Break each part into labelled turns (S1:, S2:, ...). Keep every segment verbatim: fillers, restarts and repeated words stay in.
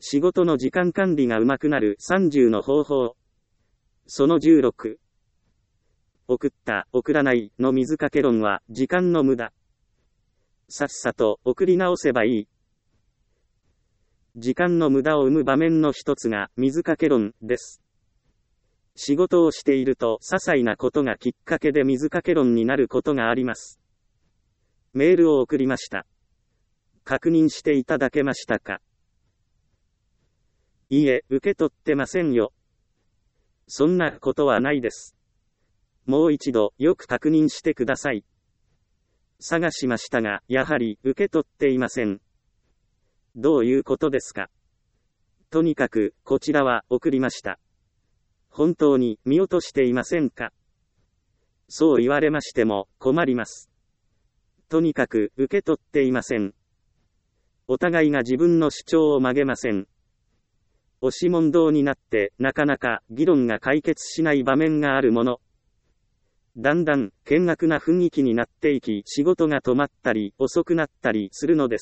S1: 仕事の時間管理がうまくなるさんじゅうの方法。そのじゅうろく。送った、送らないの水かけ論は時間の無駄。さっさと送り直せばいい。時間の無駄を生む場面の一つが水かけ論です。仕事をしていると些細なことがきっかけで水かけ論になることがあります。メールを送りました。確認していただけましたか？いいえ、受け取ってませんよ。そんなことはないです。もう一度よく確認してください。探しましたが、やはり受け取っていません。どういうことですか？とにかく、こちらは送りました。本当に見落としていませんか？そう言われましても困ります。とにかく受け取っていません。お互いが自分の主張を曲げません。押し問答になってなかなか議論が解決しない場面があるもの。だんだん険悪な雰囲気になっていき、仕事が止まったり遅くなったりするのです。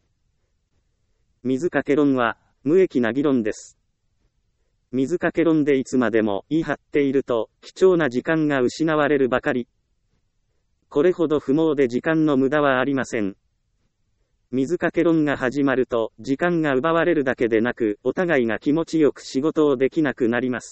S1: 水かけ論は無益な議論です。水かけ論でいつまでも言い張っていると貴重な時間が失われるばかり。これほど不毛で時間の無駄はありません。水かけ論が始まると時間が奪われるだけでなく、お互いが気持ちよく仕事をできなくなります。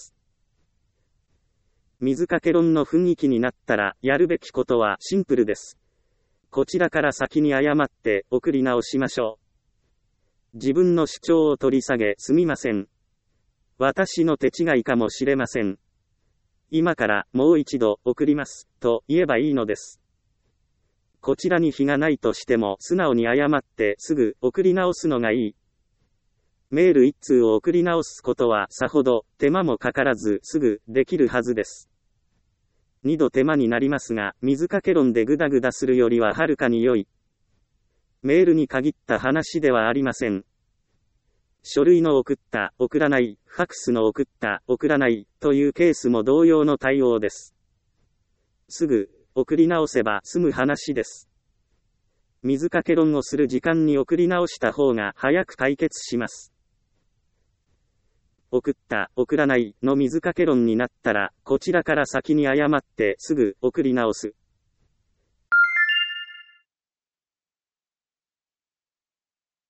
S1: 水かけ論の雰囲気になったらやるべきことはシンプルです。こちらから先に謝って送り直しましょう。自分の主張を取り下げすみません。私の手違いかもしれません。今からもう一度送りますと言えばいいのです。こちらに非がないとしても素直に謝ってすぐ送り直すのがいい。メール一通を送り直すことはさほど手間もかからずすぐできるはずです。二度手間になりますが、水かけ論でグダグダするよりははるかに良い。メールに限った話ではありません。書類の送った、送らない、ファクスの送った、送らないというケースも同様の対応です。すぐ送り直せば済む話です。水かけ論をする時間に送り直した方が早く解決します。送った、送らないの水かけ論になったら、こちらから先に謝ってすぐ送り直す。